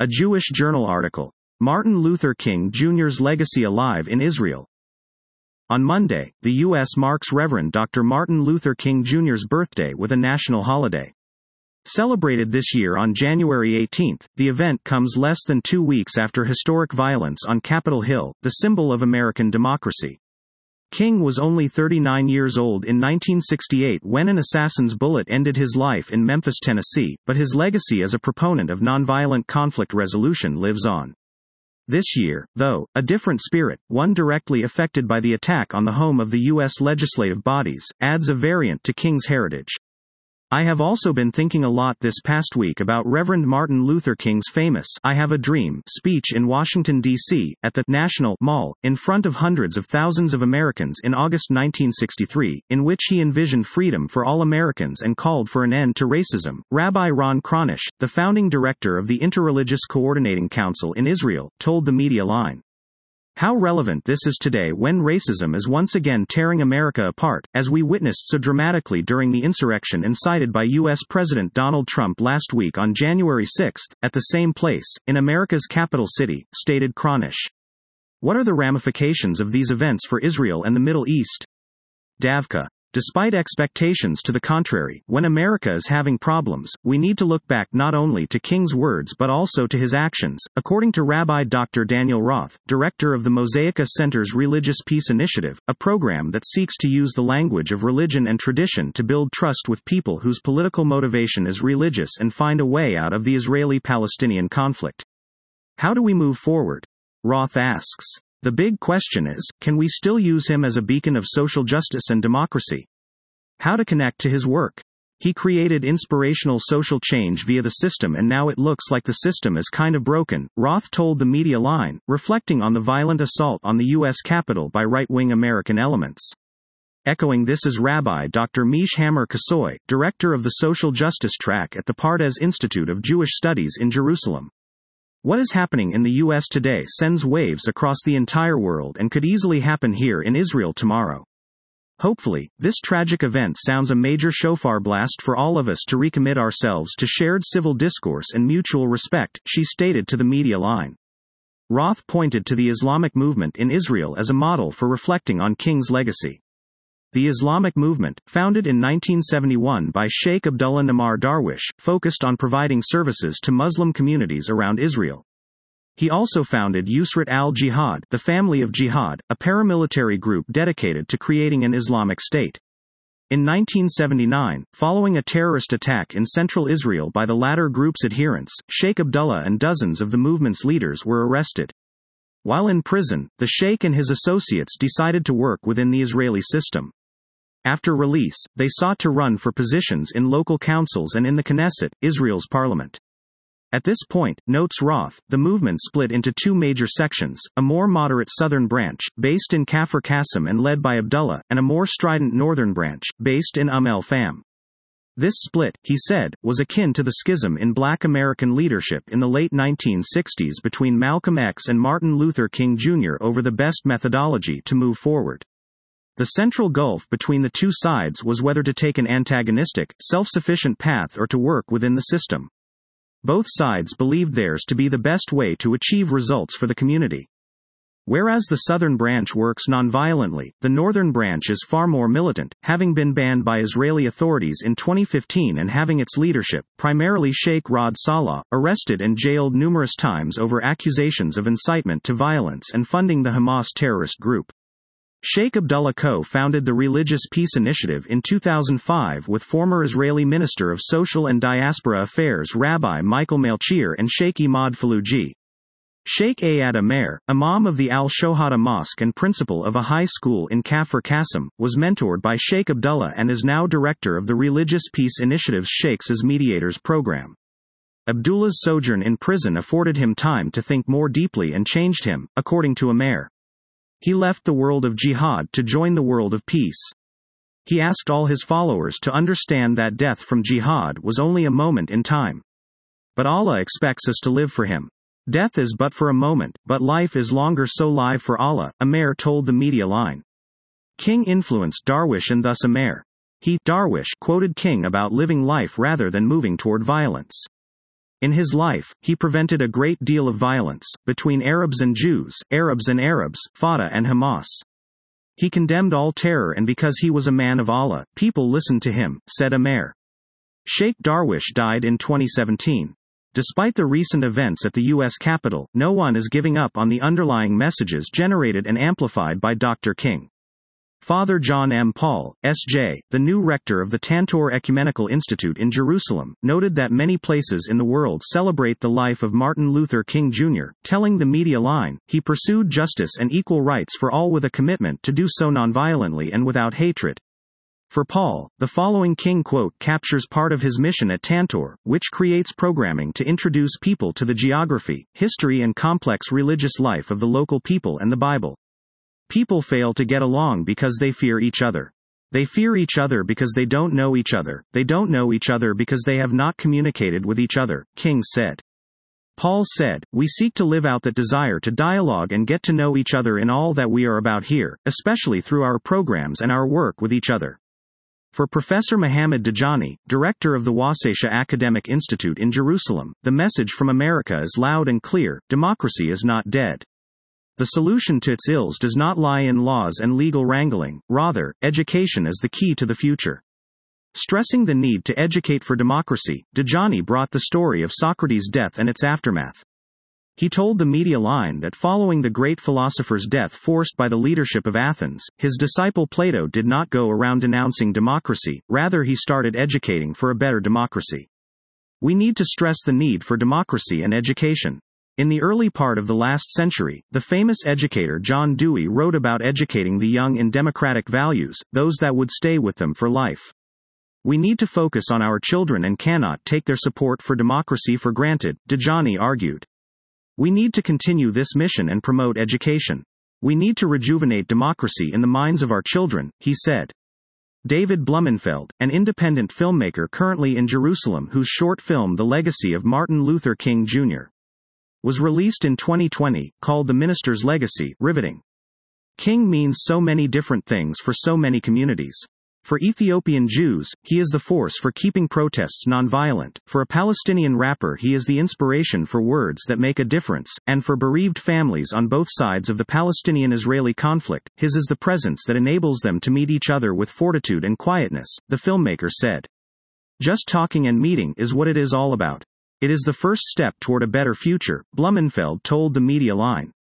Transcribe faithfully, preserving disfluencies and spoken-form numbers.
A Jewish Journal article. Martin Luther King Junior's legacy alive in Israel. On Monday, the U S marks Reverend Doctor Martin Luther King Junior's birthday with a national holiday. Celebrated this year on January eighteenth, the event comes less than two weeks after historic violence on Capitol Hill, the symbol of American democracy. King was only thirty-nine years old in nineteen sixty-eight when an assassin's bullet ended his life in Memphis, Tennessee, but his legacy as a proponent of nonviolent conflict resolution lives on. This year, though, a different spirit, one directly affected by the attack on the home of the U S legislative bodies, adds a variant to King's heritage. I have also been thinking a lot this past week about Reverend Martin Luther King's famous "I Have a Dream" speech in Washington, D C, at the National Mall, in front of hundreds of thousands of Americans in August nineteen sixty-three, in which he envisioned freedom for all Americans and called for an end to racism. Rabbi Ron Kronish, the founding director of the Interreligious Coordinating Council in Israel, told the Media Line. How relevant this is today when racism is once again tearing America apart, as we witnessed so dramatically during the insurrection incited by U S President Donald Trump last week on January sixth, at the same place, in America's capital city, stated Kronish. What are the ramifications of these events for Israel and the Middle East? Davka. Despite expectations to the contrary, when America is having problems, we need to look back not only to King's words but also to his actions, according to Rabbi Doctor Daniel Roth, director of the Mosaica Center's Religious Peace Initiative, a program that seeks to use the language of religion and tradition to build trust with people whose political motivation is religious and find a way out of the Israeli-Palestinian conflict. How do we move forward? Roth asks. The big question is, can we still use him as a beacon of social justice and democracy? How to connect to his work? He created inspirational social change via the system, and now it looks like the system is kind of broken, Roth told the Media Line, reflecting on the violent assault on the U S Capitol by right-wing American elements. Echoing this is Rabbi Doctor Mish Hammer Kasoy, director of the Social Justice Track at the Pardes Institute of Jewish Studies in Jerusalem. What is happening in the U S today sends waves across the entire world and could easily happen here in Israel tomorrow. Hopefully, this tragic event sounds a major shofar blast for all of us to recommit ourselves to shared civil discourse and mutual respect, she stated to the Media Line. Roth pointed to the Islamic movement in Israel as a model for reflecting on King's legacy. The Islamic movement, founded in nineteen seventy-one by Sheikh Abdullah Namar Darwish, focused on providing services to Muslim communities around Israel. He also founded Yusrat al-Jihad, the Family of Jihad, a paramilitary group dedicated to creating an Islamic state. In nineteen seventy-nine, following a terrorist attack in central Israel by the latter group's adherents, Sheikh Abdullah and dozens of the movement's leaders were arrested. While in prison, the Sheikh and his associates decided to work within the Israeli system. After release, they sought to run for positions in local councils and in the Knesset, Israel's parliament. At this point, notes Roth, the movement split into two major sections, a more moderate southern branch, based in Kafr Qasim and led by Abdullah, and a more strident northern branch, based in Umm el-Fam. This split, he said, was akin to the schism in black American leadership in the late nineteen sixties between Malcolm X and Martin Luther King Junior over the best methodology to move forward. The central gulf between the two sides was whether to take an antagonistic, self-sufficient path or to work within the system. Both sides believed theirs to be the best way to achieve results for the community. Whereas the southern branch works nonviolently, the northern branch is far more militant, having been banned by Israeli authorities in twenty fifteen and having its leadership, primarily Sheikh Rod Salah, arrested and jailed numerous times over accusations of incitement to violence and funding the Hamas terrorist group. Sheikh Abdullah co-founded the Religious Peace Initiative in two thousand five with former Israeli Minister of Social and Diaspora Affairs Rabbi Michael Malchir and Sheikh Imad Faluji. Sheikh Ayad Amer, imam of the Al-Shohada Mosque and principal of a high school in Kafr Qasim, was mentored by Sheikh Abdullah and is now director of the Religious Peace Initiative's Sheikhs as Mediators program. Abdullah's sojourn in prison afforded him time to think more deeply and changed him, according to Amer. He left the world of jihad to join the world of peace. He asked all his followers to understand that death from jihad was only a moment in time. But Allah expects us to live for Him. Death is but for a moment, but life is longer, so live for Allah, Amer told the Media Line. King influenced Darwish and thus Amer. He, Darwish, quoted King about living life rather than moving toward violence. In his life, he prevented a great deal of violence, between Arabs and Jews, Arabs and Arabs, Fatah and Hamas. He condemned all terror, and because he was a man of Allah, people listened to him, said Amer. Sheikh Darwish died in twenty seventeen. Despite the recent events at the U S Capitol, no one is giving up on the underlying messages generated and amplified by Doctor King. Father John M. Paul, S J, the new rector of the Tantor Ecumenical Institute in Jerusalem, noted that many places in the world celebrate the life of Martin Luther King Junior, telling the media line, he pursued justice and equal rights for all with a commitment to do so nonviolently and without hatred. For Paul, the following King quote captures part of his mission at Tantor, which creates programming to introduce people to the geography, history and complex religious life of the local people and the Bible. People fail to get along because they fear each other. They fear each other because they don't know each other. They don't know each other because they have not communicated with each other, King said. Paul said, we seek to live out that desire to dialogue and get to know each other in all that we are about here, especially through our programs and our work with each other. For Professor Mohammed Dajani, director of the Wasatiyah Academic Institute in Jerusalem, the message from America is loud and clear: democracy is not dead. The solution to its ills does not lie in laws and legal wrangling, rather, education is the key to the future. Stressing the need to educate for democracy, Dajani brought the story of Socrates' death and its aftermath. He told the media line that following the great philosopher's death forced by the leadership of Athens, his disciple Plato did not go around denouncing democracy, rather he started educating for a better democracy. We need to stress the need for democracy and education. In the early part of the last century, the famous educator John Dewey wrote about educating the young in democratic values, those that would stay with them for life. We need to focus on our children and cannot take their support for democracy for granted, Dajani argued. We need to continue this mission and promote education. We need to rejuvenate democracy in the minds of our children, he said. David Blumenfeld, an independent filmmaker currently in Jerusalem whose short film The Legacy of Martin Luther King Junior was released in twenty twenty, called The Minister's Legacy, riveting. King means so many different things for so many communities. For Ethiopian Jews, he is the force for keeping protests nonviolent. For a Palestinian rapper, he is the inspiration for words that make a difference. And for bereaved families on both sides of the Palestinian-Israeli conflict, his is the presence that enables them to meet each other with fortitude and quietness, the filmmaker said. Just talking and meeting is what it is all about. It is the first step toward a better future, Blumenfeld told the media line.